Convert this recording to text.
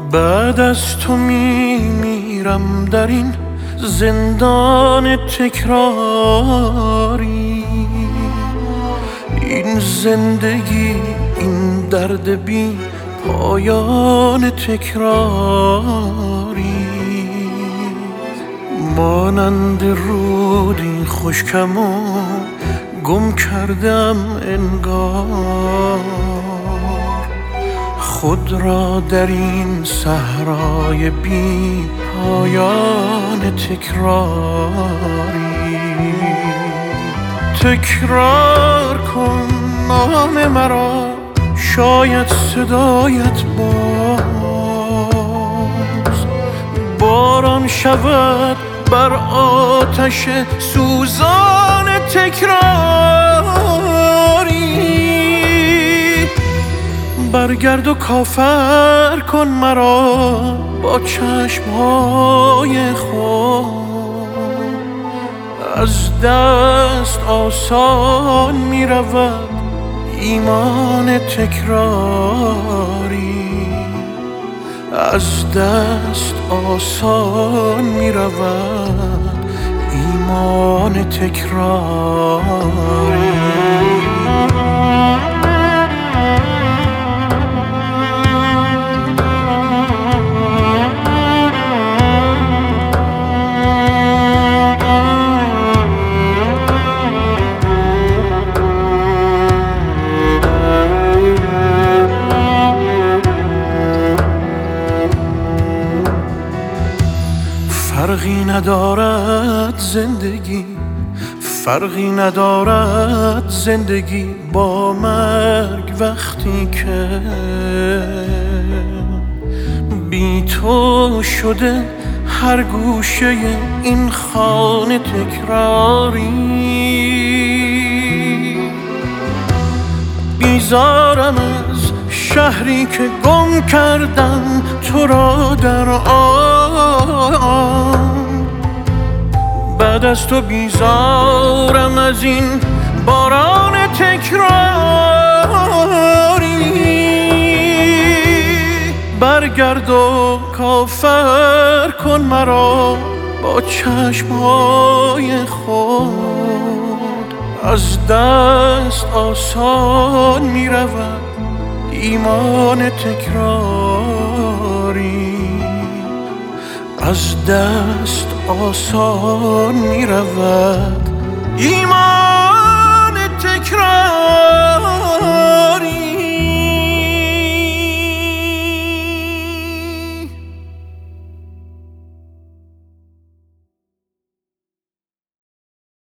بعد از تو میمیرم در این زندان تکراری. این زندگی، این درد بی پایان تکراری، مانند رودی خشکم و گم کردم انگار. خود را در این صحرای بی پایان تکراری. تکرار کن نام مرا، شاید صدایت باز باران شود بر آتش سوزان تکراری. برگرد و کافر کن مرا با چشمهای خود. از دست آسان می رود ایمان تکراری. از دست آسان می رود ایمان تکراری. فرقی ندارد زندگی، فرقی ندارد زندگی با مرگ وقتی که بی تو شده هر گوشه این خانه تکراری. بیزارم از شهری که گم کردم تو را در آن. بعد از تو بیزارم از این باران تکراری. برگرد و کافر کن مرا با چشمهای خود. از دست آسان می رود ایمان تکراری. از دست آسان می رود ایمان تکراری.